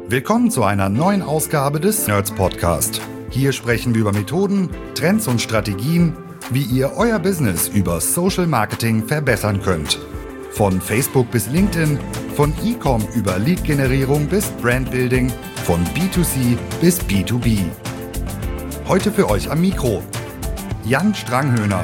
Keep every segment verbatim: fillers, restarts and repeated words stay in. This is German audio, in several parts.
Willkommen zu einer neuen Ausgabe des Nerds Podcast. Hier sprechen wir über Methoden, Trends und Strategien, wie ihr euer Business über Social Marketing verbessern könnt. Von Facebook bis LinkedIn, von E-Com über Lead-Generierung bis Brandbuilding, von B zwei C bis B zwei B. Heute für euch am Mikro Jan Stranghöhner.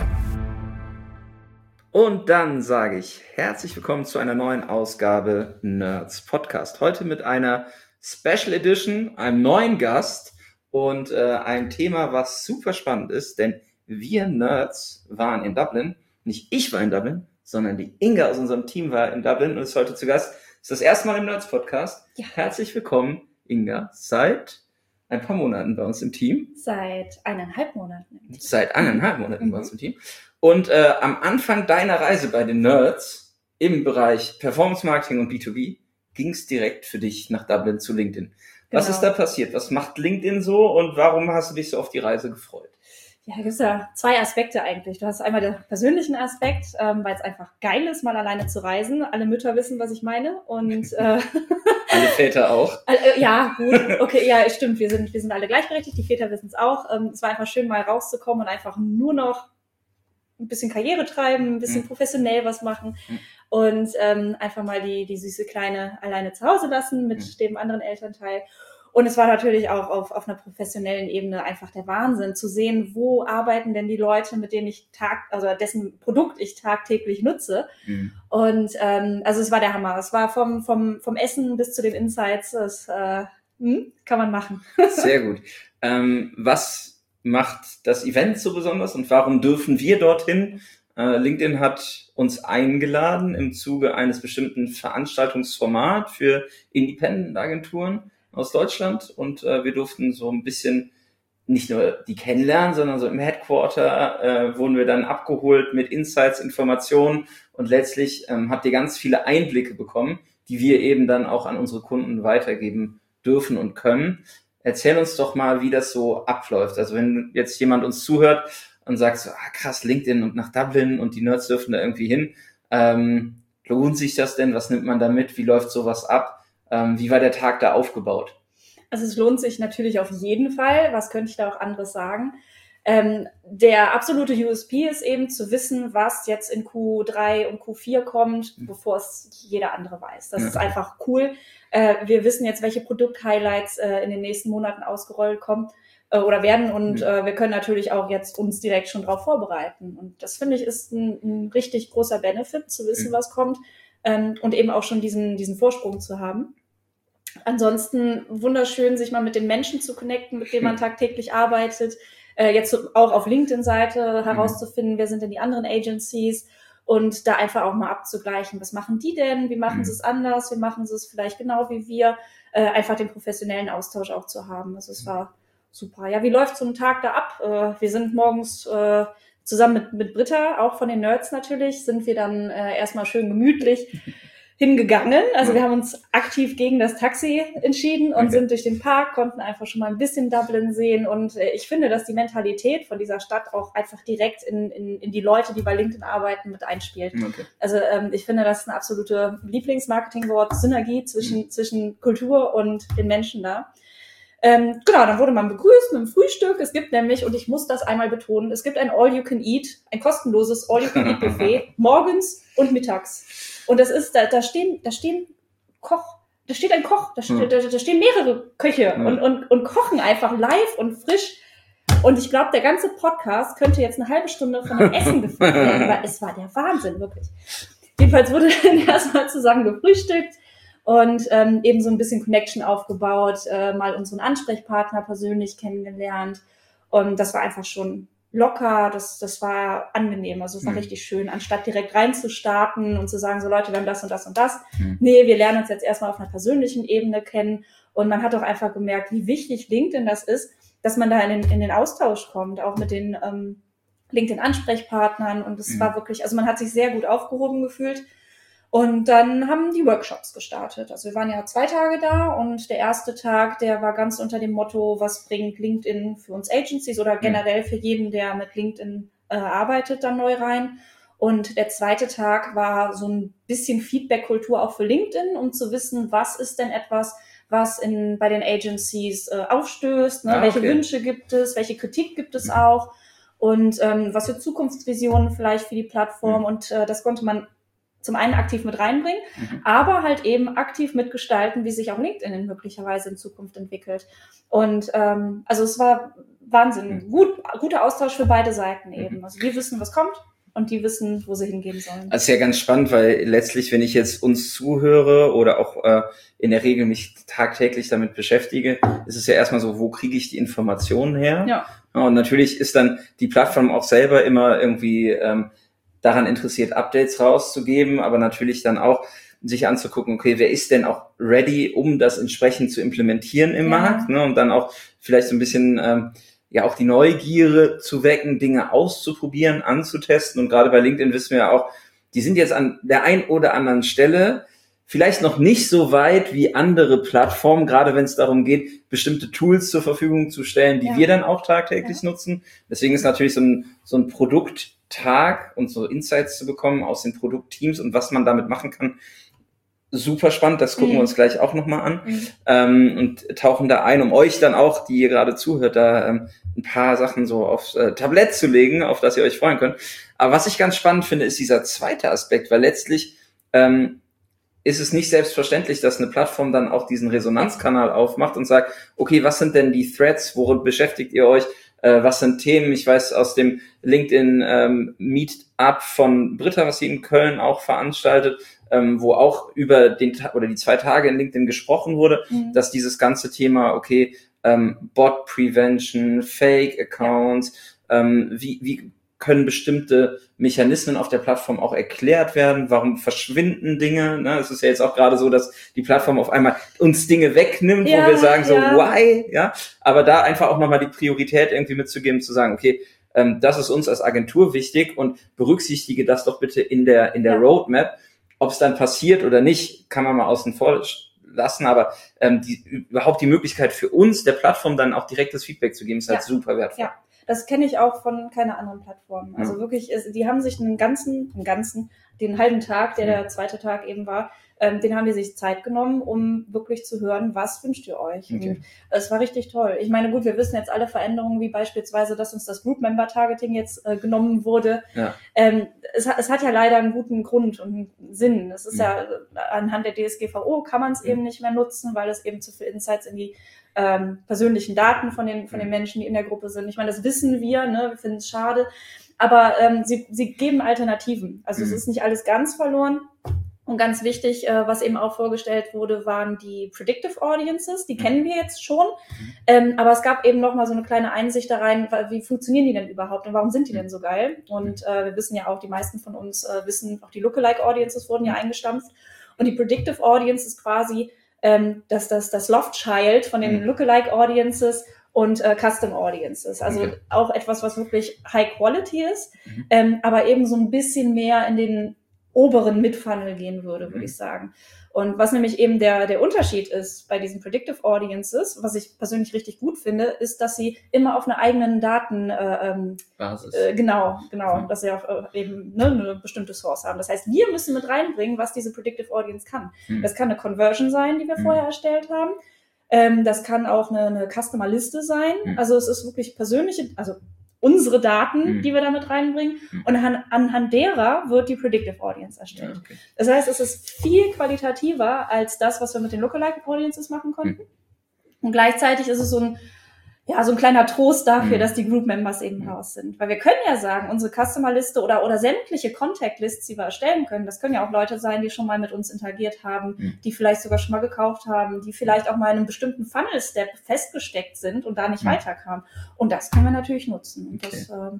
Und dann sage ich herzlich willkommen zu einer neuen Ausgabe Nerds Podcast. Heute mit einer Special Edition, einem neuen Gast und äh, ein Thema, was super spannend ist, denn wir Nerds waren in Dublin. Nicht ich war in Dublin, sondern die Inga aus unserem Team war in Dublin und ist heute zu Gast. Das ist das erste Mal im Nerds Podcast. Ja. Herzlich willkommen, Inga, seit ein paar Monaten bei uns im Team. Seit eineinhalb Monaten. Im Team. Seit eineinhalb Monaten mhm. bei uns im Team. Und äh, am Anfang deiner Reise bei den Nerds im Bereich Performance Marketing und B zwei B ging es direkt für dich nach Dublin zu LinkedIn. Was genau. ist da passiert? Was macht LinkedIn so und warum hast du dich so auf die Reise gefreut? Ja, da gibt es ja zwei Aspekte eigentlich. Du hast einmal den persönlichen Aspekt, ähm, weil es einfach geil ist, mal alleine zu reisen. Alle Mütter wissen, was ich meine. Und äh, alle Väter auch. äh, ja, gut. Okay, ja, stimmt. Wir sind, wir sind alle gleichberechtigt. Die Väter wissen es auch. Ähm, es war einfach schön, mal rauszukommen und einfach nur noch ein bisschen Karriere treiben, ein bisschen mhm. professionell was machen mhm. und ähm, einfach mal die die süße Kleine alleine zu Hause lassen mit mhm. dem anderen Elternteil. Und es war natürlich auch auf auf einer professionellen Ebene einfach der Wahnsinn, zu sehen, wo arbeiten denn die Leute, mit denen ich tag, also dessen Produkt ich tagtäglich nutze. Mhm. Und ähm, also es war der Hammer. Es war vom vom vom Essen bis zu den Insights. Das äh, hm, kann man machen. Sehr gut. Ähm, was macht das Event so besonders und warum dürfen wir dorthin? Äh, LinkedIn hat uns eingeladen im Zuge eines bestimmten Veranstaltungsformats für Independent-Agenturen aus Deutschland und äh, wir durften so ein bisschen nicht nur die kennenlernen, sondern so im Headquarter äh, wurden wir dann abgeholt mit Insights, Informationen und letztlich ähm, habt ihr ganz viele Einblicke bekommen, die wir eben dann auch an unsere Kunden weitergeben dürfen und können. Erzähl uns doch mal, wie das so abläuft. Also wenn jetzt jemand uns zuhört und sagt so, ah krass, LinkedIn und nach Dublin und die Nerds dürfen da irgendwie hin. Ähm, lohnt sich das denn? Was nimmt man da mit? Wie läuft sowas ab? Ähm, wie war der Tag da aufgebaut? Also es lohnt sich natürlich auf jeden Fall. Was könnte ich da auch anderes sagen? Ähm, der absolute U S P ist eben zu wissen, was jetzt in Q drei und Q vier kommt, mhm. bevor es jeder andere weiß. Das ja. ist einfach cool. Äh, wir wissen jetzt, welche Produkt-Highlights äh, in den nächsten Monaten ausgerollt kommen äh, oder werden und mhm. äh, wir können natürlich auch jetzt uns direkt schon darauf vorbereiten. Und das, finde ich, ist ein, ein richtig großer Benefit, zu wissen, mhm. was kommt ähm, und eben auch schon diesen, diesen Vorsprung zu haben. Ansonsten wunderschön, sich mal mit den Menschen zu connecten, mit denen man tagtäglich arbeitet. Äh, jetzt auch auf LinkedIn-Seite herauszufinden, mhm. wer sind denn die anderen Agencies und da einfach auch mal abzugleichen, was machen die denn, wie machen mhm. sie es anders, wie machen sie es vielleicht genau wie wir, äh, einfach den professionellen Austausch auch zu haben. Also es war super. Ja, wie läuft so ein Tag da ab? Äh, wir sind morgens äh, zusammen mit, mit Britta, auch von den Nerds natürlich, sind wir dann äh, erstmal schön gemütlich hingegangen. Also wir haben uns aktiv gegen das Taxi entschieden und okay. sind durch den Park, konnten einfach schon mal ein bisschen Dublin sehen und äh, ich finde, dass die Mentalität von dieser Stadt auch einfach direkt in, in, in die Leute, die bei LinkedIn arbeiten, mit einspielt. Okay. Also ähm, ich finde, das ist ein absolute Lieblingsmarketingwort, Synergie zwischen, mhm. zwischen Kultur und den Menschen da. Ähm, genau, dann wurde man begrüßt mit dem Frühstück. Es gibt nämlich, und ich muss das einmal betonen, es gibt ein All-You-Can-Eat, ein kostenloses All-You-Can-Eat-Buffet, morgens und mittags. Und das ist, da, da stehen, da stehen Koch, da steht ein Koch, da, steht, da, da stehen mehrere Köche ja. und, und, und kochen einfach live und frisch. Und ich glaube, der ganze Podcast könnte jetzt eine halbe Stunde von dem Essen gefüllt werden, weil es war der Wahnsinn, wirklich. Jedenfalls wurde dann erstmal zusammen gefrühstückt und ähm, eben so ein bisschen Connection aufgebaut, äh, mal unseren Ansprechpartner persönlich kennengelernt. Und das war einfach schon locker, das das war angenehm, also es war mhm. richtig schön, anstatt direkt reinzustarten und zu sagen, so Leute, wir haben das und das und das. Mhm. Nee, wir lernen uns jetzt erstmal auf einer persönlichen Ebene kennen und man hat auch einfach gemerkt, wie wichtig LinkedIn das ist, dass man da in den, in den Austausch kommt, auch mit den ähm, LinkedIn-Ansprechpartnern und es mhm. war wirklich, also man hat sich sehr gut aufgehoben gefühlt. Und dann haben die Workshops gestartet. Also wir waren ja zwei Tage da und der erste Tag, der war ganz unter dem Motto, was bringt LinkedIn für uns Agencies oder generell für jeden, der mit LinkedIn äh, arbeitet, dann neu rein. Und der zweite Tag war so ein bisschen Feedback-Kultur auch für LinkedIn, um zu wissen, was ist denn etwas, was in, bei den Agencies äh, aufstößt, ne? Ah, welche okay. Wünsche gibt es, welche Kritik gibt es auch und ähm, was für Zukunftsvisionen vielleicht für die Plattform. Mhm. Und äh, das konnte man zum einen aktiv mit reinbringen, mhm. aber halt eben aktiv mitgestalten, wie sich auch LinkedIn möglicherweise in Zukunft entwickelt. Und ähm, also es war Wahnsinn. Mhm. Gut, guter Austausch für beide Seiten eben. Mhm. Also wir wissen, was kommt. Und die wissen, wo sie hingehen sollen. Das ist ja ganz spannend, weil letztlich, wenn ich jetzt uns zuhöre oder auch äh, in der Regel mich tagtäglich damit beschäftige, ist es ja erstmal so, wo kriege ich die Informationen her? Ja. Und natürlich ist dann die Plattform auch selber immer irgendwie ähm, daran interessiert, Updates rauszugeben, aber natürlich dann auch sich anzugucken, okay, wer ist denn auch ready, um das entsprechend zu implementieren im ja. Markt, ne? Und dann auch vielleicht so ein bisschen ähm, ja auch die Neugierde zu wecken, Dinge auszuprobieren, anzutesten. Und gerade bei LinkedIn wissen wir ja auch, die sind jetzt an der einen oder anderen Stelle vielleicht noch nicht so weit wie andere Plattformen, gerade wenn es darum geht, bestimmte Tools zur Verfügung zu stellen, die ja. wir dann auch tagtäglich ja. nutzen. Deswegen ist natürlich so ein, so ein Produkttag und so Insights zu bekommen aus den Produktteams und was man damit machen kann, super spannend, das gucken mhm. wir uns gleich auch nochmal an mhm. ähm, und tauchen da ein, um euch dann auch, die ihr gerade zuhört, da ähm, ein paar Sachen so aufs äh, Tablett zu legen, auf das ihr euch freuen könnt. Aber was ich ganz spannend finde, ist dieser zweite Aspekt, weil letztlich ähm, ist es nicht selbstverständlich, dass eine Plattform dann auch diesen Resonanzkanal aufmacht und sagt, okay, was sind denn die Threads, worin beschäftigt ihr euch, äh, was sind Themen? Ich weiß aus dem LinkedIn ähm, Meetup von Britta, was sie in Köln auch veranstaltet, ähm, wo auch über den Ta- oder die zwei Tage in LinkedIn gesprochen wurde, mhm. dass dieses ganze Thema, okay, ähm, Bot Prevention, Fake Accounts, ähm, wie, wie können bestimmte Mechanismen auf der Plattform auch erklärt werden? Warum verschwinden Dinge? Ne? Es ist ja jetzt auch gerade so, dass die Plattform auf einmal uns Dinge wegnimmt, ja, wo wir sagen so, ja. why? Ja, aber da einfach auch nochmal die Priorität irgendwie mitzugeben, zu sagen, okay, ähm, das ist uns als Agentur wichtig und berücksichtige das doch bitte in der in der ja. Roadmap. Ob es dann passiert oder nicht, kann man mal außen vor lassen, aber ähm, die, überhaupt die Möglichkeit für uns, der Plattform dann auch direktes Feedback zu geben, ist halt ja. super wertvoll. Ja. Das kenne ich auch von keiner anderen Plattform. Also ja. wirklich, die haben sich einen ganzen, einen ganzen, den halben Tag, der der zweite Tag eben war, ähm, den haben die sich Zeit genommen, um wirklich zu hören, was wünscht ihr euch? Okay. Und es war richtig toll. Ich meine, gut, wir wissen jetzt alle Veränderungen, wie beispielsweise, dass uns das Group-Member-Targeting jetzt äh, genommen wurde. Ja. Ähm, es, es hat ja leider einen guten Grund und einen Sinn. Es ist ja, ja anhand der D S G V O kann man es ja. eben nicht mehr nutzen, weil es eben zu viel Insights in die ähm, persönlichen Daten von den von den Menschen, die in der Gruppe sind. Ich meine, das wissen wir, ne? Wir finden es schade. Aber ähm, sie, sie geben Alternativen. Also mhm. es ist nicht alles ganz verloren. Und ganz wichtig, äh, was eben auch vorgestellt wurde, waren die Predictive Audiences. Die kennen wir jetzt schon. Mhm. Ähm, aber es gab eben noch mal so eine kleine Einsicht da rein, wie funktionieren die denn überhaupt und warum sind die denn so geil? Und äh, wir wissen ja auch, die meisten von uns äh, wissen, auch die Lookalike Audiences wurden ja eingestampft. Und die Predictive Audience ist quasi ähm, das, das, das Love Child von den mhm. Lookalike Audiences und äh, Custom Audiences. Also okay. auch etwas, was wirklich High Quality ist, mhm. ähm, aber eben so ein bisschen mehr in den oberen Mid-Funnel gehen würde, würde mhm. ich sagen. Und was nämlich eben der der Unterschied ist bei diesen Predictive Audiences, was ich persönlich richtig gut finde, ist, dass sie immer auf einer eigenen Daten äh, ähm, Basis. Äh, genau, genau, mhm. dass sie auch äh, eben ne, eine bestimmte Source haben. Das heißt, wir müssen mit reinbringen, was diese Predictive Audience kann. Mhm. Das kann eine Conversion sein, die wir mhm. vorher erstellt haben. Ähm, das kann auch eine, eine Customer-Liste sein. Mhm. Also es ist wirklich persönliche, also unsere Daten, mhm. die wir damit reinbringen. Mhm. Und an, anhand derer wird die Predictive Audience erstellt. Ja, okay. Das heißt, es ist viel qualitativer als das, was wir mit den Lookalike Audiences machen konnten. Mhm. Und gleichzeitig ist es so ein, ja, so ein kleiner Trost dafür, mhm. dass die Group Members eben mhm. raus sind. Weil wir können ja sagen, unsere Customer-Liste oder, oder sämtliche Contact-Lists, die wir erstellen können, das können ja auch Leute sein, die schon mal mit uns interagiert haben, mhm. die vielleicht sogar schon mal gekauft haben, die vielleicht auch mal in einem bestimmten Funnel-Step festgesteckt sind und da nicht mhm. weiterkamen. Und das können wir natürlich nutzen. Und okay. das, ähm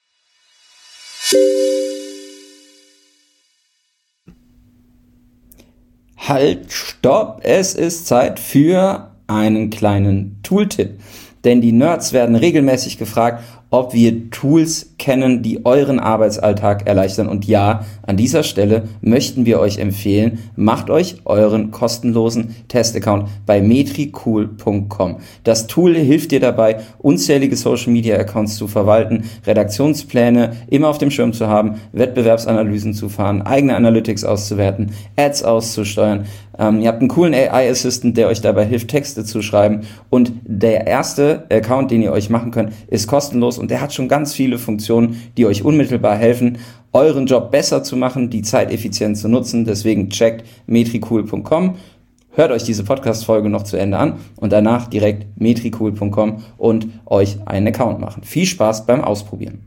Halt, stopp! Es ist Zeit für einen kleinen Tooltip. Denn die Nerds werden regelmäßig gefragt, ob wir Tools kennen, die euren Arbeitsalltag erleichtern. Und ja, an dieser Stelle möchten wir euch empfehlen, macht euch euren kostenlosen Testaccount bei metricool punkt com. Das Tool hilft dir dabei, unzählige Social-Media-Accounts zu verwalten, Redaktionspläne immer auf dem Schirm zu haben, Wettbewerbsanalysen zu fahren, eigene Analytics auszuwerten, Ads auszusteuern. Ähm, ihr habt einen coolen A I-Assistant, der euch dabei hilft, Texte zu schreiben. Und der erste Account, den ihr euch machen könnt, ist kostenlos und der hat schon ganz viele Funktionen, die euch unmittelbar helfen, euren Job besser zu machen, die Zeit effizient zu nutzen. Deswegen checkt metricool punkt com, hört euch diese Podcast-Folge noch zu Ende an und danach direkt metricool punkt com und euch einen Account machen. Viel Spaß beim Ausprobieren.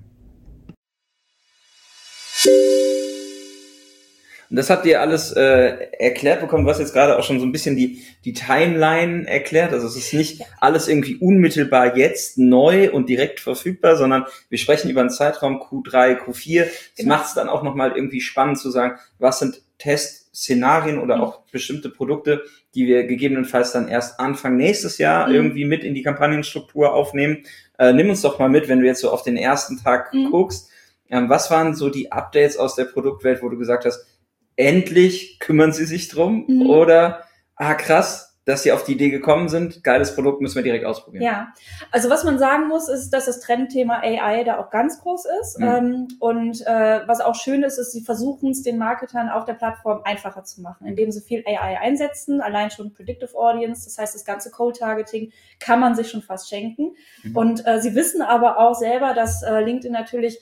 Und das habt ihr alles äh, erklärt bekommen. Du hast jetzt gerade auch schon so ein bisschen die die Timeline erklärt. Also es ist nicht alles irgendwie unmittelbar jetzt neu und direkt verfügbar, sondern wir sprechen über einen Zeitraum Q drei, Q vier. Das genau. macht es dann auch nochmal irgendwie spannend zu sagen, was sind Testszenarien oder auch bestimmte Produkte, die wir gegebenenfalls dann erst Anfang nächstes Jahr mhm. irgendwie mit in die Kampagnenstruktur aufnehmen. Äh, nimm uns doch mal mit, wenn du jetzt so auf den ersten Tag mhm. guckst. Ähm, was waren so die Updates aus der Produktwelt, wo du gesagt hast, endlich kümmern sie sich drum mhm. oder, ah krass, dass sie auf die Idee gekommen sind, geiles Produkt, müssen wir direkt ausprobieren. Ja, also was man sagen muss, ist, dass das Trendthema A I da auch ganz groß ist mhm. ähm, und äh, was auch schön ist, ist, sie versuchen es den Marketern auf der Plattform einfacher zu machen, indem sie viel A I einsetzen, allein schon Predictive Audience, das heißt, das ganze Cold-Targeting kann man sich schon fast schenken mhm. und äh, sie wissen aber auch selber, dass äh, LinkedIn natürlich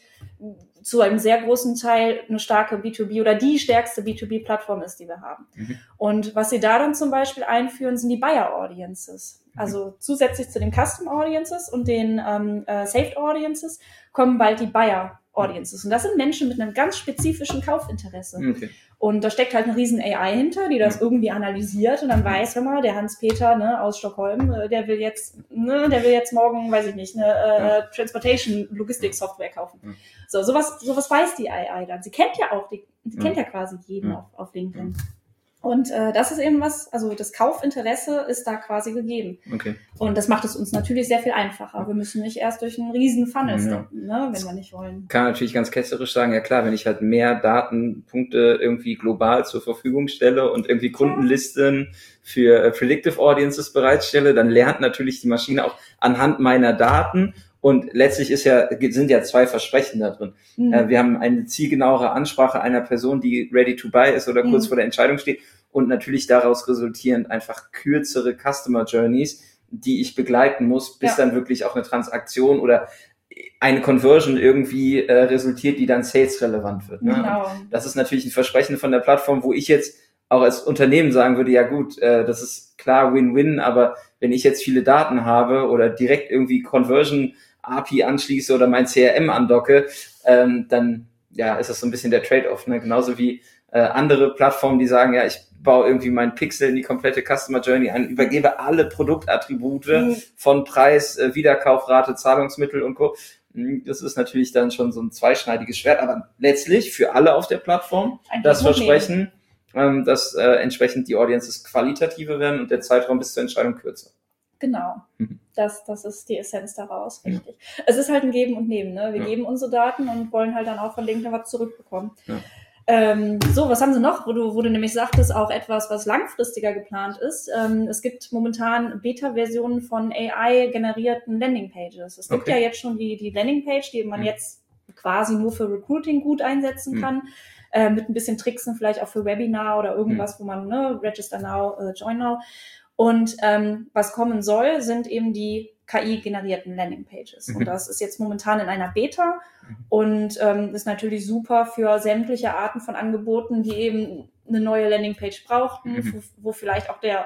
zu einem sehr großen Teil eine starke B zwei B oder die stärkste B zwei B-Plattform ist, die wir haben. Mhm. Und was sie da dann zum Beispiel einführen, sind die Buyer Audiences. Mhm. Also zusätzlich zu den Custom Audiences und den ähm, äh, Saved Audiences kommen bald die Buyer Audiences. Und das sind Menschen mit einem ganz spezifischen Kaufinteresse. Okay. Und da steckt halt eine riesen A I hinter, die das irgendwie analysiert und dann weiß, hör mal, der Hans-Peter ne, aus Stockholm, der will jetzt, ne, der will jetzt morgen, weiß ich nicht, eine äh, Transportation-Logistik-Software kaufen. Mhm. So, sowas, sowas weiß die A I dann. Sie kennt ja auch, die, die mhm. kennt ja quasi jeden mhm. auf, auf LinkedIn. Mhm. Und äh, das ist eben was, also das Kaufinteresse ist da quasi gegeben. Okay. Und das macht es uns natürlich sehr viel einfacher. Wir müssen nicht erst durch einen riesen Funnel steppen, ja. ne, wenn wir nicht wollen. Kann natürlich ganz ketzerisch sagen, ja klar, wenn ich halt mehr Datenpunkte irgendwie global zur Verfügung stelle und irgendwie Kundenlisten für äh, Predictive Audiences bereitstelle, dann lernt natürlich die Maschine auch anhand meiner Daten. Und letztlich ist ja, sind ja zwei Versprechen da drin. Mhm. Äh, wir haben eine zielgenauere Ansprache einer Person, die ready to buy ist oder kurz mhm. vor der Entscheidung steht. Und natürlich daraus resultierend einfach kürzere Customer Journeys, die ich begleiten muss, bis ja. dann wirklich auch eine Transaktion oder eine Conversion irgendwie äh, resultiert, die dann sales-relevant wird. Ne? Genau. Das ist natürlich ein Versprechen von der Plattform, wo ich jetzt auch als Unternehmen sagen würde, ja gut, äh, das ist klar Win-Win, aber wenn ich jetzt viele Daten habe oder direkt irgendwie Conversion A P I anschließe oder mein C R M andocke, ähm, dann ja ist das so ein bisschen der Trade-off. Ne? Genauso wie äh, andere Plattformen, die sagen, ja, ich baue irgendwie meinen Pixel in die komplette Customer Journey ein, übergebe alle Produktattribute mhm. von Preis, äh, Wiederkaufrate, Zahlungsmittel und Co. Das ist natürlich dann schon so ein zweischneidiges Schwert, aber letztlich für alle auf der Plattform ein das Versprechen, ähm, dass äh, entsprechend die Audiences qualitativer werden und der Zeitraum bis zur Entscheidung kürzer. Genau, mhm. das, das ist die Essenz daraus, richtig. Ja. Es ist halt ein Geben und Nehmen, ne? Wir ja. geben unsere Daten und wollen halt dann auch von LinkedIn was zurückbekommen. Ja. Ähm, so, was haben sie noch, wo du, wo du nämlich sagtest, auch etwas, was langfristiger geplant ist. Ähm, es gibt momentan Beta-Versionen von A I-generierten Landingpages. Es gibt okay. ja jetzt schon die, die Landingpage, die man mhm. jetzt quasi nur für Recruiting gut einsetzen mhm. kann, äh, mit ein bisschen Tricksen, vielleicht auch für Webinar oder irgendwas, mhm. wo man, ne, Register Now, äh, Join Now. Und ähm, was kommen soll, sind eben die K I-generierten Landingpages. Mhm. Und das ist jetzt momentan in einer Beta und ähm, ist natürlich super für sämtliche Arten von Angeboten, die eben eine neue Landingpage brauchten, mhm. wo, wo vielleicht auch der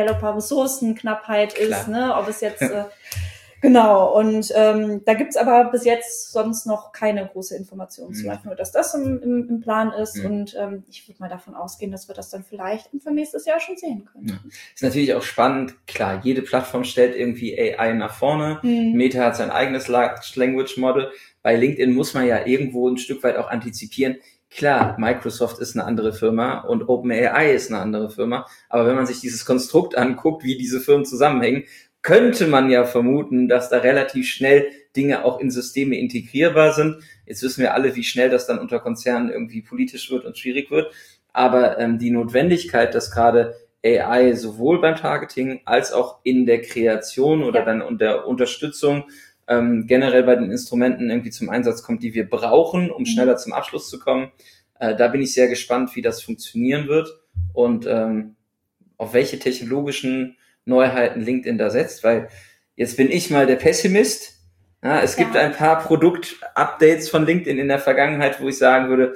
Developer-Ressourcenknappheit ist, ne? Ob es jetzt äh, genau, und ähm, da gibt's aber bis jetzt sonst noch keine große Information zu, einfach nur, dass das im, im, im Plan ist mhm. und ähm, ich würde mal davon ausgehen, dass wir das dann vielleicht Anfang nächstes Jahr schon sehen können. Ja. Ist natürlich auch spannend, klar, jede Plattform stellt irgendwie A I nach vorne, mhm. Meta hat sein eigenes Large Language Model, bei LinkedIn muss man ja irgendwo ein Stück weit auch antizipieren, klar, Microsoft ist eine andere Firma und OpenAI ist eine andere Firma, aber wenn man sich dieses Konstrukt anguckt, wie diese Firmen zusammenhängen, könnte man ja vermuten, dass da relativ schnell Dinge auch in Systeme integrierbar sind. Jetzt wissen wir alle, wie schnell das dann unter Konzernen irgendwie politisch wird und schwierig wird. Aber ähm, die Notwendigkeit, dass gerade A I sowohl beim Targeting als auch in der Kreation oder ja. dann und der Unterstützung ähm, generell bei den Instrumenten irgendwie zum Einsatz kommt, die wir brauchen, um schneller mhm. zum Abschluss zu kommen. Äh, da bin ich sehr gespannt, wie das funktionieren wird und ähm, auf welche technologischen Neuheiten LinkedIn da setzt, weil jetzt bin ich mal der Pessimist. Ja, es ja. gibt ein paar Produkt-Updates von LinkedIn in der Vergangenheit, wo ich sagen würde,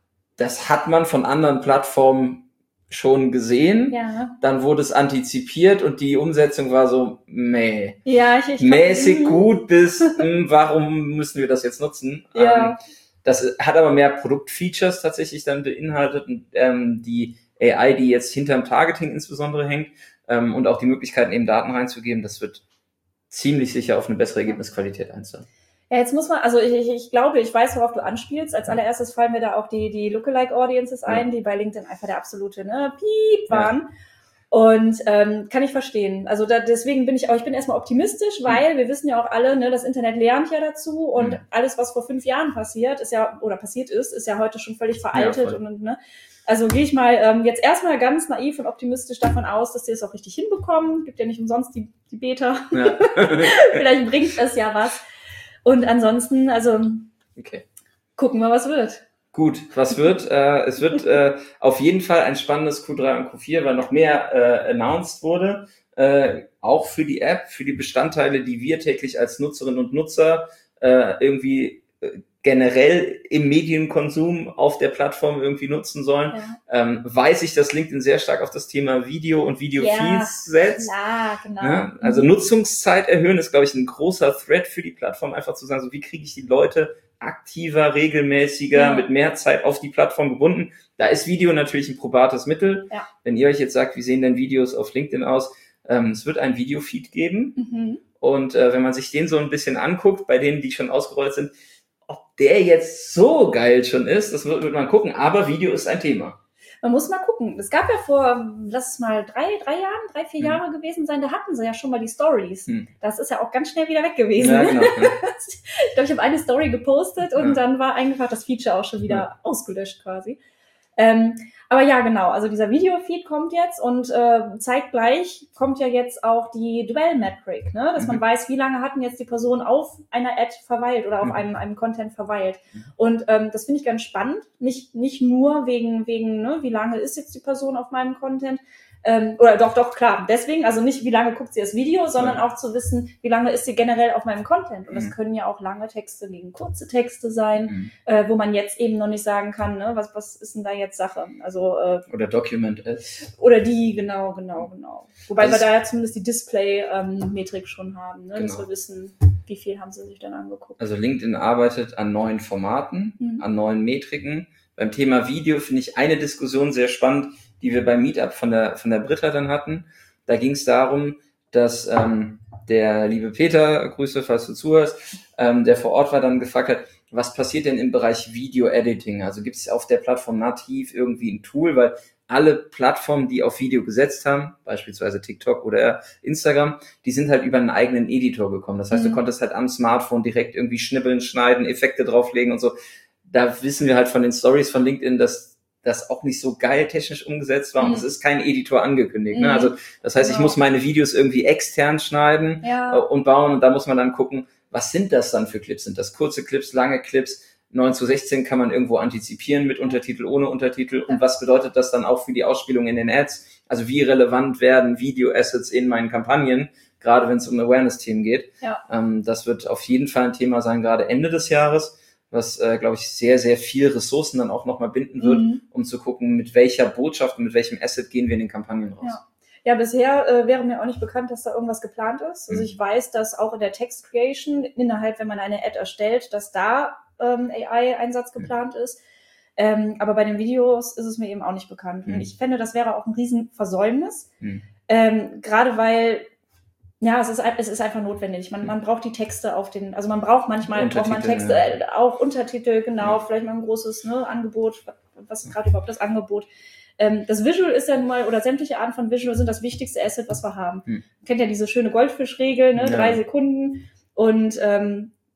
das hat man von anderen Plattformen schon gesehen, ja. dann wurde es antizipiert und die Umsetzung war so meh. Ja, ich, ich mäßig gut bis, mh, warum müssen wir das jetzt nutzen? Ja. Ähm, das hat aber mehr Produktfeatures tatsächlich dann beinhaltet und ähm, die A I, die jetzt hinterm Targeting insbesondere hängt ähm, und auch die Möglichkeiten eben Daten reinzugeben, das wird ziemlich sicher auf eine bessere Ergebnisqualität einzahlen. Ja, jetzt muss man, also ich, ich, ich glaube, ich weiß, worauf du anspielst. Als allererstes fallen mir da auch die, die Lookalike-Audiences ein, ja. die bei LinkedIn einfach der absolute, ne, Piep waren. Ja. Und ähm, kann ich verstehen. Also da, deswegen bin ich auch, ich bin erstmal optimistisch, weil mhm. wir wissen ja auch alle, ne, das Internet lernt ja dazu und mhm. alles, was vor fünf Jahren passiert, ist ja, oder passiert ist, ist ja heute schon völlig veraltet. Ja, und, und ne. Also gehe ich mal ähm, jetzt erstmal ganz naiv und optimistisch davon aus, dass die es auch richtig hinbekommen. Gibt ja nicht umsonst die, die Beta. Ja. Vielleicht bringt es ja was. Und ansonsten, also okay. gucken wir, was wird. Gut, was wird? äh, es wird äh, auf jeden Fall ein spannendes Q drei und Q vier, weil noch mehr äh, announced wurde. Äh, auch für die App, für die Bestandteile, die wir täglich als Nutzerinnen und Nutzer äh, irgendwie äh, generell im Medienkonsum auf der Plattform irgendwie nutzen sollen, ja. ähm, weiß ich, dass LinkedIn sehr stark auf das Thema Video und Video-Feeds ja, setzt. Klar, genau. Ja, also mhm. Nutzungszeit erhöhen ist, glaube ich, ein großer Thread für die Plattform, einfach zu sagen, so wie kriege ich die Leute aktiver, regelmäßiger, ja. mit mehr Zeit auf die Plattform gebunden. Da ist Video natürlich ein probates Mittel. Ja. Wenn ihr euch jetzt sagt, wie sehen denn Videos auf LinkedIn aus? Ähm, es wird ein Video-Feed geben. Mhm. Und äh, wenn man sich den so ein bisschen anguckt, bei denen, die schon ausgerollt sind, ob der jetzt so geil schon ist, das wird, wird man gucken, aber Video ist ein Thema. Man muss mal gucken. Es gab ja vor, lass es mal drei, drei Jahren, drei, vier hm. Jahre gewesen sein, da hatten sie ja schon mal die Stories. Hm. Das ist ja auch ganz schnell wieder weg gewesen. Ja, genau, ja. Ich glaube, ich habe eine Story gepostet und ja. dann war einfach das Feature auch schon wieder ja. ausgelöscht quasi. Ähm, aber ja, genau, also dieser Video-Feed kommt jetzt und äh, zeitgleich kommt ja jetzt auch die Dwell-Metric, ne? Dass mhm. man weiß, wie lange hat denn jetzt die Person auf einer Ad verweilt oder auf mhm. einem, einem Content verweilt. Mhm. Und ähm, das finde ich ganz spannend, nicht nicht nur wegen, wegen ne, wie lange ist jetzt die Person auf meinem Content, ähm, oder doch, doch, klar, deswegen, also nicht, wie lange guckt sie das Video, sondern ja. auch zu wissen, wie lange ist sie generell auf meinem Content. Und das mhm. können ja auch lange Texte gegen kurze Texte sein, mhm. äh, wo man jetzt eben noch nicht sagen kann, ne, was, was ist denn da jetzt Sache? Also äh, oder Document Ads. Oder die, genau, genau, genau. Wobei also wir da ja zumindest die Display-Metrik ähm, schon haben, ne, genau. dass wir wissen, wie viel haben sie sich dann angeguckt. Also LinkedIn arbeitet an neuen Formaten, mhm. an neuen Metriken. Beim Thema Video finde ich eine Diskussion sehr spannend, die wir beim Meetup von der von der Britta dann hatten. Da ging es darum, dass ähm, der liebe Peter, Grüße, falls du zuhörst, ähm, der vor Ort war, dann gefragt hat, was passiert denn im Bereich Video-Editing? Also gibt es auf der Plattform nativ irgendwie ein Tool, weil alle Plattformen, die auf Video gesetzt haben, beispielsweise TikTok oder Instagram, die sind halt über einen eigenen Editor gekommen. Das heißt, mhm. du konntest halt am Smartphone direkt irgendwie schnibbeln, schneiden, Effekte drauflegen und so. Da wissen wir halt von den Stories von LinkedIn, dass das auch nicht so geil technisch umgesetzt war und es mhm. ist kein Editor angekündigt. Mhm. Ne? Also das heißt, genau. ich muss meine Videos irgendwie extern schneiden ja. und bauen und da muss man dann gucken, was sind das dann für Clips? Sind das kurze Clips, lange Clips? neun zu sechzehn kann man irgendwo antizipieren mit Untertitel, ohne Untertitel und was bedeutet das dann auch für die Ausspielung in den Ads? Also wie relevant werden Video-Assets in meinen Kampagnen, gerade wenn es um Awareness-Themen geht? Ja. Ähm, das wird auf jeden Fall ein Thema sein, gerade Ende des Jahres, was, äh, glaube ich, sehr, sehr viel Ressourcen dann auch nochmal binden wird, mhm. um zu gucken, mit welcher Botschaft und mit welchem Asset gehen wir in den Kampagnen raus. Ja, ja bisher äh, wäre mir auch nicht bekannt, dass da irgendwas geplant ist. Also mhm. ich weiß, dass auch in der Text Creation innerhalb, wenn man eine Ad erstellt, dass da ähm, A I-Einsatz geplant mhm. ist. Ähm, aber bei den Videos ist es mir eben auch nicht bekannt. Mhm. Und ich fände, das wäre auch ein Riesenversäumnis. Mhm. Ähm, gerade weil Ja, es ist, es ist einfach notwendig. Man, man braucht die Texte auf den, also man braucht manchmal braucht man Texte, ja. äh, auch Untertitel, genau, ja. vielleicht mal ein großes ne, Angebot. Was ist gerade überhaupt das Angebot? Ähm, das Visual ist ja nun mal, oder sämtliche Arten von Visual sind das wichtigste Asset, was wir haben. Hm. Man kennt ja diese schöne Goldfischregel, ne, ja. drei Sekunden. Und ähm,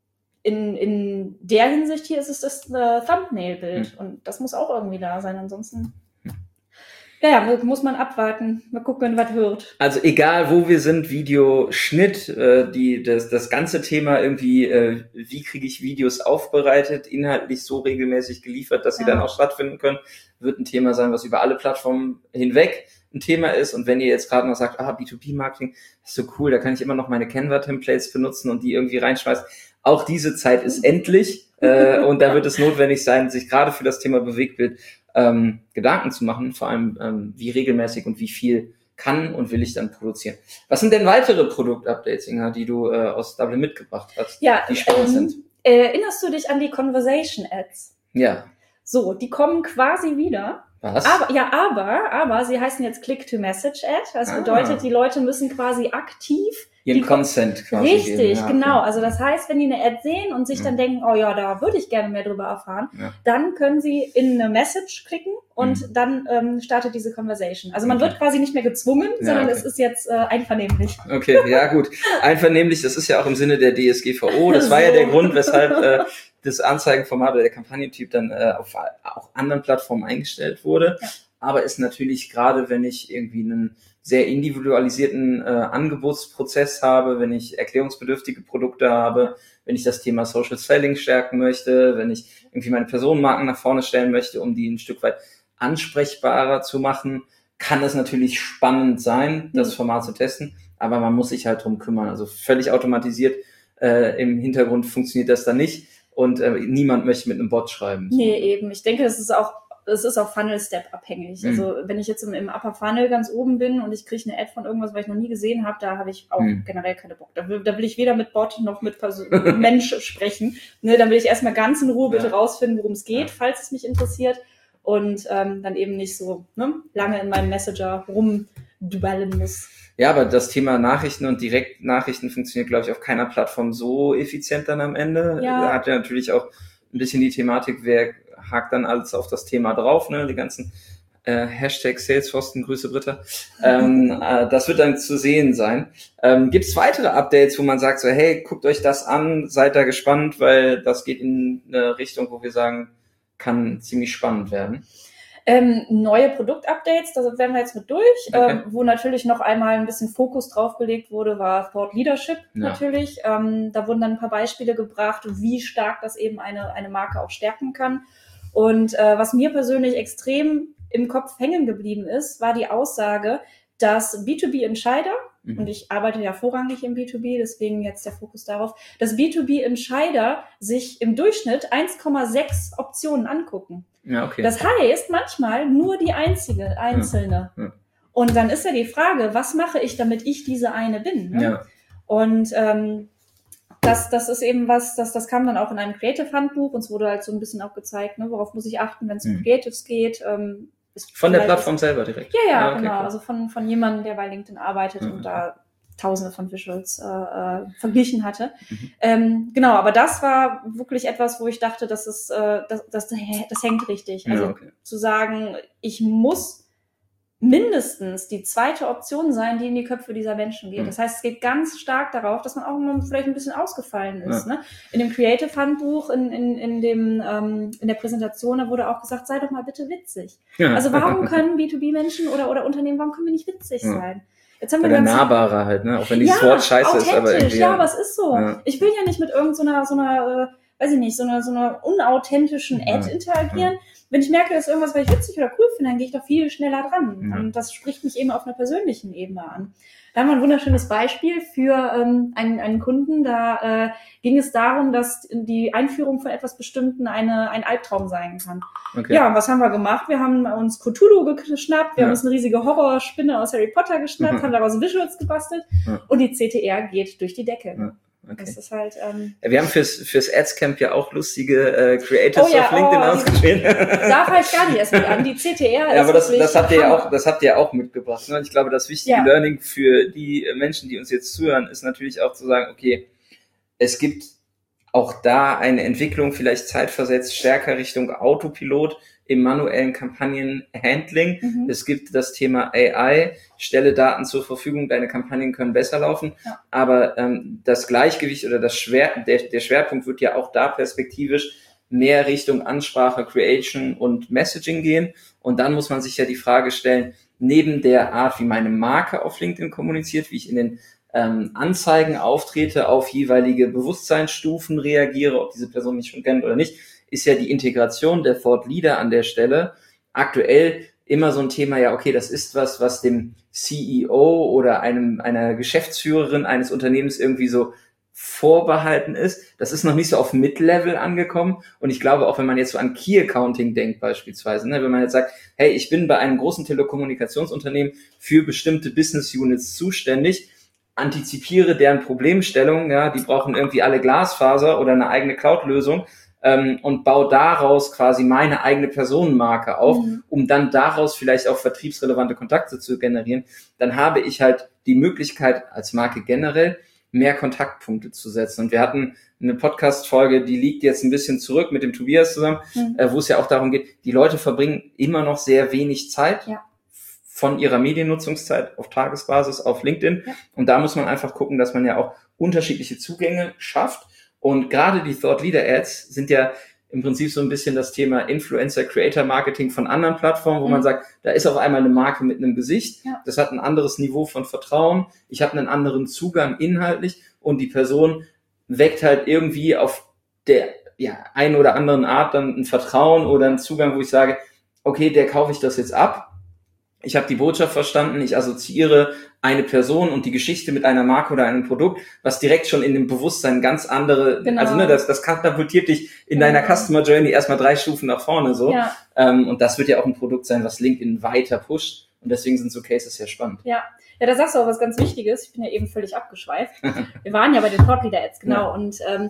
in, in der Hinsicht hier ist es das äh, Thumbnail-Bild. Hm. Und das muss auch irgendwie da sein. Ansonsten, ja, ja, muss man abwarten. Mal gucken, was wird. Also egal, wo wir sind, Video, Schnitt, äh, die, das, das ganze Thema irgendwie, äh, wie kriege ich Videos aufbereitet, inhaltlich so regelmäßig geliefert, dass sie ja. dann auch stattfinden können, wird ein Thema sein, was über alle Plattformen hinweg ein Thema ist. Und wenn ihr jetzt gerade noch sagt, ah, B zwei B-Marketing, ist so cool, da kann ich immer noch meine Canva-Templates benutzen und die irgendwie reinschmeißen. Auch diese Zeit ist endlich äh, und da wird es notwendig sein, sich gerade für das Thema Bewegtbild ähm, Gedanken zu machen, vor allem ähm, wie regelmäßig und wie viel kann und will ich dann produzieren. Was sind denn weitere Produktupdates, Inga, die du äh, aus Dublin mitgebracht hast, ja, die spannend ähm, sind? Erinnerst du dich an die Conversation Ads? Ja. So, die kommen quasi wieder. Was? Aber, ja, aber, aber sie heißen jetzt Click-to-Message-Ad. Das ah. bedeutet, die Leute müssen quasi aktiv ihren Consent quasi Richtig, geben. Ja, genau. okay. Also das heißt, wenn die eine Ad sehen und sich mhm. dann denken, oh ja, da würde ich gerne mehr drüber erfahren, ja. dann können sie in eine Message klicken und mhm. dann ähm, startet diese Conversation. Also man okay. wird quasi nicht mehr gezwungen, ja, sondern okay. es ist jetzt äh, einvernehmlich. Okay, ja gut. Einvernehmlich, das ist ja auch im Sinne der D S G V O. Das war so. ja der Grund, weshalb äh, das Anzeigenformat oder der Kampagnentyp dann äh, auf auch anderen Plattformen eingestellt wurde. Ja. Aber ist natürlich gerade, wenn ich irgendwie einen sehr individualisierten äh, Angebotsprozess habe, wenn ich erklärungsbedürftige Produkte habe, wenn ich das Thema Social Selling stärken möchte, wenn ich irgendwie meine Personenmarken nach vorne stellen möchte, um die ein Stück weit ansprechbarer zu machen, kann es natürlich spannend sein, das Format zu testen, aber man muss sich halt drum kümmern. Also völlig automatisiert äh, im Hintergrund funktioniert das dann nicht und äh, niemand möchte mit einem Bot schreiben. So. Nee, eben. Ich denke, das ist auch Es ist auch Funnel-Step abhängig. Mhm. Also wenn ich jetzt im, im Upper Funnel ganz oben bin und ich kriege eine Ad von irgendwas, was ich noch nie gesehen habe, da habe ich auch mhm. generell keine Bock. Da will, da will ich weder mit Bot noch mit Person, Mensch sprechen. Ne, dann will ich erstmal ganz in Ruhe bitte ja. rausfinden, worum es geht, ja. falls es mich interessiert. Und ähm, dann eben nicht so ne, lange in meinem Messenger rumdwellen muss. Ja, aber das Thema Nachrichten und Direktnachrichten funktioniert, glaube ich, auf keiner Plattform so effizient dann am Ende. Ja. Da hat ja natürlich auch ein bisschen die Thematik, wer hakt dann alles auf das Thema drauf, ne, die ganzen äh, Hashtag Salesforce, Grüße Britta. Ähm, äh, das wird dann zu sehen sein. Ähm, gibt es weitere Updates, wo man sagt so, hey, guckt euch das an, seid da gespannt, weil das geht in eine Richtung, wo wir sagen, kann ziemlich spannend werden. Ähm, neue Produktupdates, da werden wir jetzt mit durch, okay. ähm, wo natürlich noch einmal ein bisschen Fokus drauf gelegt wurde, war Thought Leadership ja. natürlich. Ähm, da wurden dann ein paar Beispiele gebracht, wie stark das eben eine, eine Marke auch stärken kann. Und äh, was mir persönlich extrem im Kopf hängen geblieben ist, war die Aussage, dass B zwei B-Entscheider, mhm. und ich arbeite ja vorrangig im B zwei B, deswegen jetzt der Fokus darauf, dass B zwei B-Entscheider sich im Durchschnitt eins Komma sechs Optionen angucken. Ja, okay. Das heißt manchmal nur die einzige, einzelne. Ja, ja. Und dann ist ja die Frage, was mache ich, damit ich diese eine bin? Ne? Ja. Und ähm, das, das ist eben was, das, das kam dann auch in einem Creative-Handbuch. Uns wurde halt so ein bisschen auch gezeigt, ne, worauf muss ich achten, wenn es um mhm. Creatives geht. Ähm, von der Plattform ist, selber direkt? Ja, ja, ah, okay, genau. Cool. Also von, von jemandem, der bei LinkedIn arbeitet mhm. und da Tausende von Visuals äh, äh, verglichen hatte. Mhm. Ähm, genau, aber das war wirklich etwas, wo ich dachte, das ist, äh, das, das, das hängt richtig. Also ja, okay. zu sagen, ich muss mindestens die zweite Option sein, die in die Köpfe dieser Menschen geht. Mhm. Das heißt, es geht ganz stark darauf, dass man auch mal vielleicht ein bisschen ausgefallen ist. Ja. Ne? In dem Creative-Handbuch, in, in, in, dem, ähm, in der Präsentation, da wurde auch gesagt, sei doch mal bitte witzig. Ja. Also warum können B zwei B-Menschen oder, oder Unternehmen, warum können wir nicht witzig ja. sein? Jetzt haben wir ganz nahbarer halt, ne? Auch wenn dieses ja, Wort scheiße ist. Aber irgendwie, ja, aber es ist so. Ja. Ich will ja nicht mit irgendeiner, so einer, äh, weiß ich nicht, so einer, so einer unauthentischen Ad ja. interagieren. Ja. Wenn ich merke, dass irgendwas, was ich witzig oder cool finde, dann gehe ich doch viel schneller dran. Ja. Und das spricht mich eben auf einer persönlichen Ebene an. Da haben wir ein wunderschönes Beispiel für ähm, einen, einen Kunden. Da äh, ging es darum, dass die Einführung von etwas Bestimmten eine, ein Albtraum sein kann. Okay. Ja, und was haben wir gemacht? Wir haben uns Cthulhu geschnappt, wir ja. haben uns eine riesige Horrorspinne aus Harry Potter geschnappt, mhm. haben daraus Visuals gebastelt ja. und die C T R geht durch die Decke. Ja. Okay. Das ist halt, ähm, wir haben fürs, fürs Adscamp ja auch lustige äh, Creatives oh ja, auf LinkedIn oh, ausgeschrieben. Da fange ich gar nicht erst mit an. Die C T R ist ja, aber das, das habt ihr ja auch, das habt ihr ja auch mitgebracht. Ne? Und ich glaube, das wichtige ja. Learning für die Menschen, die uns jetzt zuhören, ist natürlich auch zu sagen, okay, es gibt auch da eine Entwicklung, vielleicht zeitversetzt stärker Richtung Autopilot, im manuellen Kampagnenhandling. Mhm. Es gibt das Thema A I, stelle Daten zur Verfügung, deine Kampagnen können besser laufen. Ja. Aber ähm, das Gleichgewicht oder das Schwer, der, der Schwerpunkt wird ja auch da perspektivisch mehr Richtung Ansprache, Creation und Messaging gehen. Und dann muss man sich ja die Frage stellen, neben der Art, wie meine Marke auf LinkedIn kommuniziert, wie ich in den ähm, Anzeigen auftrete, auf jeweilige Bewusstseinsstufen reagiere, ob diese Person mich schon kennt oder nicht, ist ja die Integration der Thought Leader an der Stelle aktuell immer so ein Thema, ja, okay, das ist was, was dem C E O oder einem einer Geschäftsführerin eines Unternehmens irgendwie so vorbehalten ist. Das ist noch nicht so auf Mid-Level angekommen. Und ich glaube, auch wenn man jetzt so an Key Accounting denkt beispielsweise, ne, wenn man jetzt sagt, hey, ich bin bei einem großen Telekommunikationsunternehmen für bestimmte Business Units zuständig, antizipiere deren Problemstellung, ja, die brauchen irgendwie alle Glasfaser oder eine eigene Cloud-Lösung, ähm, und baue daraus quasi meine eigene Personenmarke auf, mhm. um dann daraus vielleicht auch vertriebsrelevante Kontakte zu generieren, dann habe ich halt die Möglichkeit als Marke generell, mehr Kontaktpunkte zu setzen. Und wir hatten eine Podcast-Folge, die liegt jetzt ein bisschen zurück mit dem Tobias zusammen, mhm. äh, wo es ja auch darum geht, die Leute verbringen immer noch sehr wenig Zeit ja. von ihrer Mediennutzungszeit auf Tagesbasis auf LinkedIn. Ja. Und da muss man einfach gucken, dass man ja auch unterschiedliche Zugänge schafft. Und gerade die Thought Leader Ads sind ja im Prinzip so ein bisschen das Thema Influencer-Creator-Marketing von anderen Plattformen, wo mhm. man sagt, da ist auf einmal eine Marke mit einem Gesicht, ja. das hat ein anderes Niveau von Vertrauen, ich habe einen anderen Zugang inhaltlich und die Person weckt halt irgendwie auf der ja einen oder anderen Art dann ein Vertrauen oder einen Zugang, wo ich sage, okay, der kaufe ich das jetzt ab, ich habe die Botschaft verstanden, ich assoziiere eine Person und die Geschichte mit einer Marke oder einem Produkt, was direkt schon in dem Bewusstsein ganz andere, genau. also ne, das, das katapultiert dich in genau. deiner Customer Journey erstmal drei Stufen nach vorne so. Ja. Ähm, und das wird ja auch ein Produkt sein, was LinkedIn weiter pusht. Und deswegen sind so Cases sehr spannend. Ja, ja, da sagst du auch was ganz Wichtiges. Ich bin ja eben völlig abgeschweift. Wir waren ja bei den Thought Leader Ads, genau. Ja. Und ähm,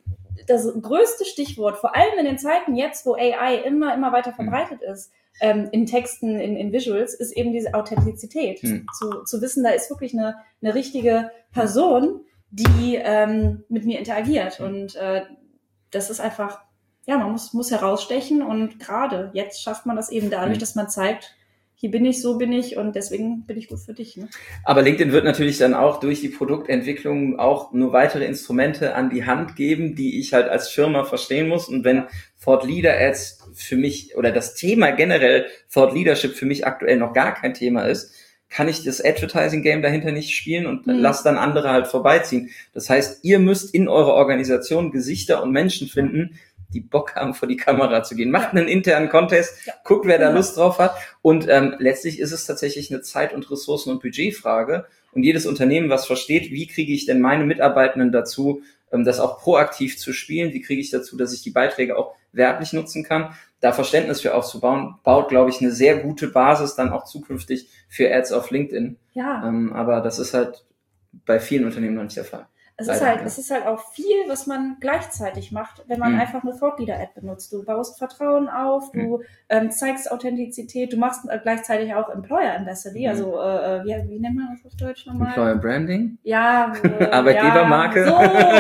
das größte Stichwort, vor allem in den Zeiten jetzt, wo A I immer, immer weiter verbreitet mhm. ist, ähm, in Texten, in, in Visuals, ist eben diese Authentizität. Mhm. Zu, zu wissen, da ist wirklich eine, eine richtige Person, die ähm, mit mir interagiert. Mhm. Und äh, das ist einfach, ja, man muss, muss herausstechen. Und gerade jetzt schafft man das eben dadurch, mhm. dass man zeigt, hier bin ich, so bin ich und deswegen bin ich gut für dich. Ne? Aber LinkedIn wird natürlich dann auch durch die Produktentwicklung auch nur weitere Instrumente an die Hand geben, die ich halt als Firma verstehen muss. Und wenn Thought Leader Ads für mich oder das Thema generell Thought Leadership für mich aktuell noch gar kein Thema ist, kann ich das Advertising Game dahinter nicht spielen und mhm. lasse dann andere halt vorbeiziehen. Das heißt, ihr müsst in eurer Organisation Gesichter und Menschen finden, die Bock haben, vor die Kamera zu gehen. Macht ja. einen internen Contest, ja. guckt, wer da ja. Lust drauf hat. Und ähm, letztlich ist es tatsächlich eine Zeit- und Ressourcen- und Budgetfrage. Und jedes Unternehmen, was versteht, wie kriege ich denn meine Mitarbeitenden dazu, ähm, das auch proaktiv zu spielen, wie kriege ich dazu, dass ich die Beiträge auch werblich nutzen kann, da Verständnis für aufzubauen, baut, glaube ich, eine sehr gute Basis dann auch zukünftig für Ads auf LinkedIn. Ja. Ähm, aber das ist halt bei vielen Unternehmen noch nicht der Fall. Es ist, halt, es ist halt auch viel, was man gleichzeitig macht, wenn man mhm. einfach eine Thought Leader Ad benutzt. Du baust Vertrauen auf, du mhm. ähm, zeigst Authentizität, du machst äh, gleichzeitig auch Employer Ambassador, mhm. also äh, wie, wie nennt man das auf Deutsch nochmal? Employer Branding? Ja. Äh, Arbeitgebermarke? Ja,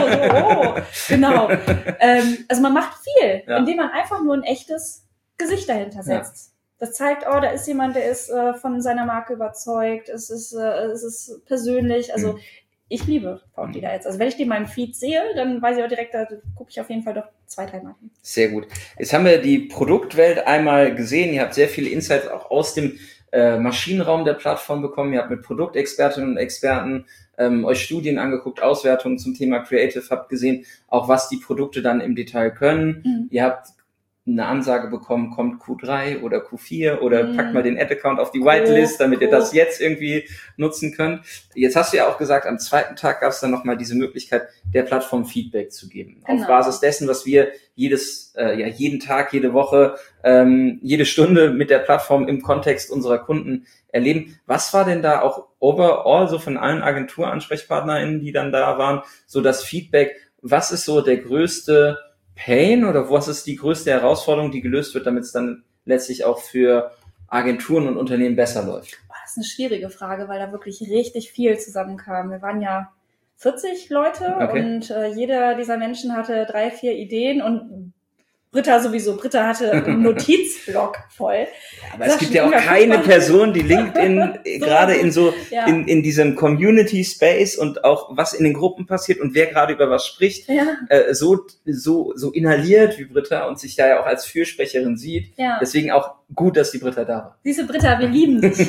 so, so, genau. ähm, also man macht viel, ja. indem man einfach nur ein echtes Gesicht dahinter setzt. Ja. Das zeigt, oh, da ist jemand, der ist äh, von seiner Marke überzeugt, es ist, äh, es ist persönlich, also mhm. ich liebe Thought Leader Ads. Also wenn ich die in meinem Feed sehe, dann weiß ich auch direkt, da gucke ich auf jeden Fall doch zwei, drei Mal hin. Sehr gut. Jetzt haben wir die Produktwelt einmal gesehen. Ihr habt sehr viele Insights auch aus dem äh, Maschinenraum der Plattform bekommen. Ihr habt mit Produktexpertinnen und Experten ähm, euch Studien angeguckt, Auswertungen zum Thema Creative, habt gesehen, auch was die Produkte dann im Detail können. Mhm. Ihr habt eine Ansage bekommen, kommt Q drei oder Q vier oder mm. packt mal den Ad-Account auf die Whitelist, damit cool. ihr das jetzt irgendwie nutzen könnt. Jetzt hast du ja auch gesagt, am zweiten Tag gab es dann nochmal diese Möglichkeit, der Plattform Feedback zu geben. Genau. Auf Basis dessen, was wir jedes, äh, ja jeden Tag, jede Woche, ähm, jede Stunde mit der Plattform im Kontext unserer Kunden erleben. Was war denn da auch overall, so von allen Agenturansprechpartnerinnen, die dann da waren, so das Feedback, was ist so der größte Pain oder was ist die größte Herausforderung, die gelöst wird, damit es dann letztlich auch für Agenturen und Unternehmen besser läuft? Das ist eine schwierige Frage, weil da wirklich richtig viel zusammenkam. Wir waren ja vierzig Leute okay. und äh, jeder dieser Menschen hatte drei, vier Ideen und Britta sowieso. Britta hatte einen Notizblock voll. Aber es gibt ja auch keine Person, die LinkedIn so, gerade in so, ja. in, in diesem Community Space und auch was in den Gruppen passiert und wer gerade über was spricht, ja. äh, so, so, so inhaliert wie Britta und sich da ja auch als Fürsprecherin sieht. Ja. Deswegen auch gut, dass die Britta da war. Siehste, Britta, wir lieben dich.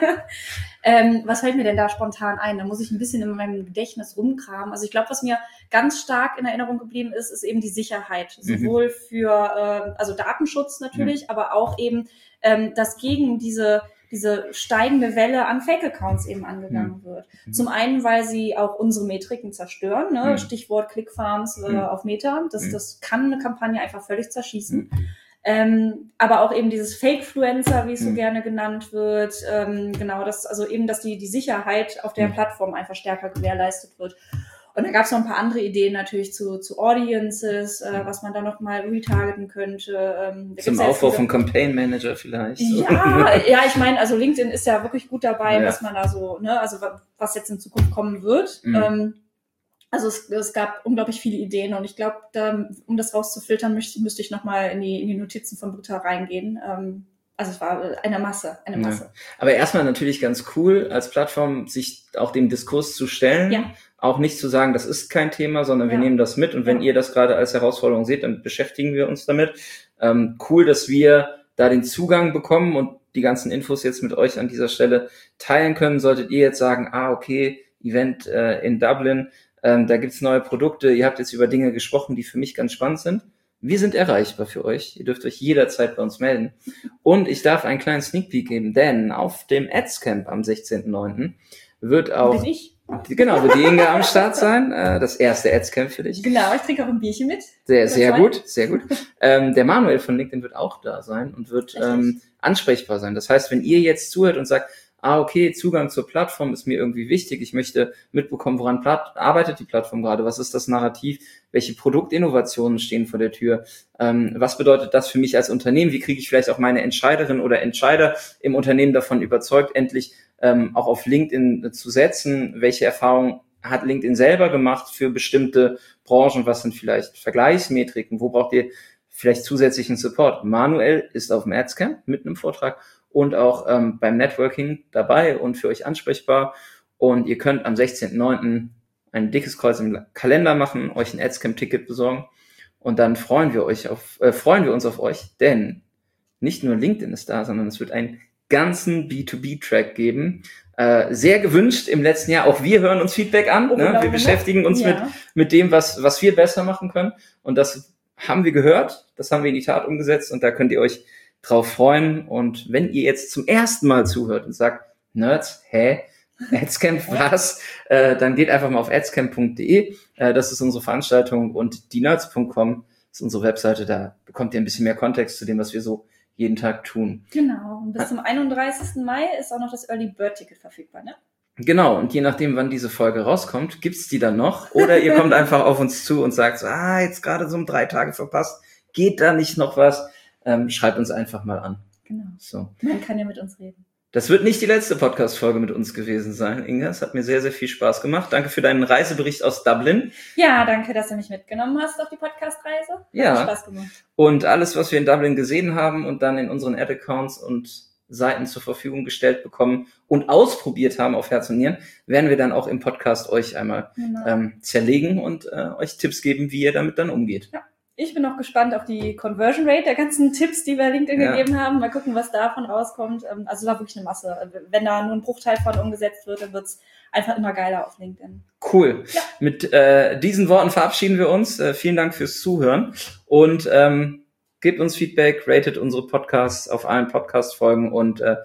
ähm, was fällt mir denn da spontan ein? Da muss ich ein bisschen in meinem Gedächtnis rumkramen. Also ich glaube, was mir ganz stark in Erinnerung geblieben ist, ist eben die Sicherheit. Sowohl mhm. für, äh, also Datenschutz natürlich, mhm. aber auch eben, ähm, dass gegen diese diese steigende Welle an Fake-Accounts eben angegangen mhm. wird. Zum einen, weil sie auch unsere Metriken zerstören, ne? Mhm. Stichwort Clickfarms äh, mhm. auf Meta. Das, mhm. das kann eine Kampagne einfach völlig zerschießen. Mhm. Ähm, aber auch eben dieses Fake-Fluencer, wie es so mhm. gerne genannt wird. Ähm, genau, das, also eben, dass die, die Sicherheit auf der mhm. Plattform einfach stärker gewährleistet wird. Und da gab es noch ein paar andere Ideen natürlich zu, zu Audiences, äh, was man da noch mal retargeten könnte. Ähm, Zum Aufbau vom Campaign Manager vielleicht. Ja, ja, ich meine, also LinkedIn ist ja wirklich gut dabei, ja. was man da so, ne, also was jetzt in Zukunft kommen wird. Mhm. Ähm, also es, es gab unglaublich viele Ideen und ich glaube, da, um das rauszufiltern, müsste, müsste ich noch mal in die, in die Notizen von Britta reingehen. Ähm, Also es war eine Masse, eine Masse. Ja. Aber erstmal natürlich ganz cool, als Plattform sich auch dem Diskurs zu stellen. Ja. Auch nicht zu sagen, das ist kein Thema, sondern wir ja. nehmen das mit. Und wenn ja. ihr das gerade als Herausforderung seht, dann beschäftigen wir uns damit. Ähm, cool, dass wir da den Zugang bekommen und die ganzen Infos jetzt mit euch an dieser Stelle teilen können. Solltet ihr jetzt sagen, ah, okay, Event äh, in Dublin, ähm, da gibt's neue Produkte. Ihr habt jetzt über Dinge gesprochen, die für mich ganz spannend sind. Wir sind erreichbar für euch. Ihr dürft euch jederzeit bei uns melden. Und ich darf einen kleinen Sneak Peek geben, denn auf dem Ads-Camp am sechzehnten neunten wird auch... Bin ich? Genau, wird die Inga am Start sein. Äh, das erste Ads-Camp für dich. Genau, ich trinke auch ein Bierchen mit. Sehr, sehr gut, sehr gut. Ähm, der Manuel von LinkedIn wird auch da sein und wird ähm, ansprechbar sein. Das heißt, wenn ihr jetzt zuhört und sagt, ah, okay, Zugang zur Plattform ist mir irgendwie wichtig. Ich möchte mitbekommen, woran Platt- arbeitet die Plattform gerade? Was ist das Narrativ? Welche Produktinnovationen stehen vor der Tür? Ähm, was bedeutet das für mich als Unternehmen? Wie kriege ich vielleicht auch meine Entscheiderin oder Entscheider im Unternehmen davon überzeugt, endlich ähm, auch auf LinkedIn zu setzen? Welche Erfahrungen hat LinkedIn selber gemacht für bestimmte Branchen? Was sind vielleicht Vergleichsmetriken? Wo braucht ihr vielleicht zusätzlichen Support? Manuel ist auf dem Ads-Camp mit einem Vortrag und auch ähm, beim Networking dabei und für euch ansprechbar. Und ihr könnt am sechzehnten neunten ein dickes Kreuz im Kalender machen, euch ein Adscamp-Ticket besorgen und dann freuen wir euch auf, äh, freuen wir uns auf euch, denn nicht nur LinkedIn ist da, sondern es wird einen ganzen B zwei B-Track geben. Äh, sehr gewünscht im letzten Jahr. Auch wir hören uns Feedback an. Oh, ne? Wir beschäftigen uns ja. mit mit dem, was was wir besser machen können. Und das haben wir gehört, das haben wir in die Tat umgesetzt und da könnt ihr euch drauf freuen. Und wenn ihr jetzt zum ersten Mal zuhört und sagt, Nerds, hä? Adscamp, was? Äh, dann geht einfach mal auf adscamp punkt de. Äh, das ist unsere Veranstaltung und die nerds punkt com ist unsere Webseite. Da bekommt ihr ein bisschen mehr Kontext zu dem, was wir so jeden Tag tun. Genau. Und bis zum einunddreißigsten Mai ist auch noch das Early Bird Ticket verfügbar, ne? Genau. Und je nachdem, wann diese Folge rauskommt, gibt's die dann noch. Oder ihr kommt einfach auf uns zu und sagt so, ah, jetzt gerade so um drei Tage verpasst. Geht da nicht noch was? Ähm, schreibt uns einfach mal an. Genau. So. Man kann ja mit uns reden. Das wird nicht die letzte Podcast-Folge mit uns gewesen sein, Inga. Es hat mir sehr, sehr viel Spaß gemacht. Danke für deinen Reisebericht aus Dublin. Ja, danke, dass du mich mitgenommen hast auf die Podcast-Reise. Ja. Hat Spaß gemacht. Und alles, was wir in Dublin gesehen haben und dann in unseren Ad-Accounts und Seiten zur Verfügung gestellt bekommen und ausprobiert haben auf Herz und Nieren, werden wir dann auch im Podcast euch einmal genau. ähm, zerlegen und äh, euch Tipps geben, wie ihr damit dann umgeht. Ja. Ich bin auch gespannt auf die Conversion Rate der ganzen Tipps, die wir LinkedIn ja. gegeben haben. Mal gucken, was davon rauskommt. Also da wirklich eine Masse. Wenn da nur ein Bruchteil von umgesetzt wird, dann wird's einfach immer geiler auf LinkedIn. Cool. Ja. Mit äh, diesen Worten verabschieden wir uns. Äh, vielen Dank fürs Zuhören und ähm, gebt uns Feedback, ratet unsere Podcasts auf allen Podcast-Folgen und äh,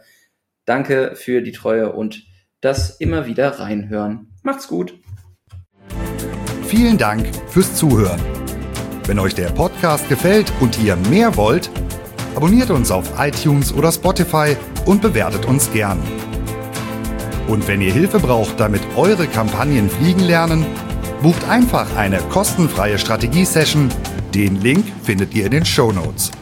danke für die Treue und das immer wieder reinhören. Macht's gut. Vielen Dank fürs Zuhören. Wenn euch der Podcast gefällt und ihr mehr wollt, abonniert uns auf iTunes oder Spotify und bewertet uns gern. Und wenn ihr Hilfe braucht, damit eure Kampagnen fliegen lernen, bucht einfach eine kostenfreie Strategie-Session. Den Link findet ihr in den Shownotes.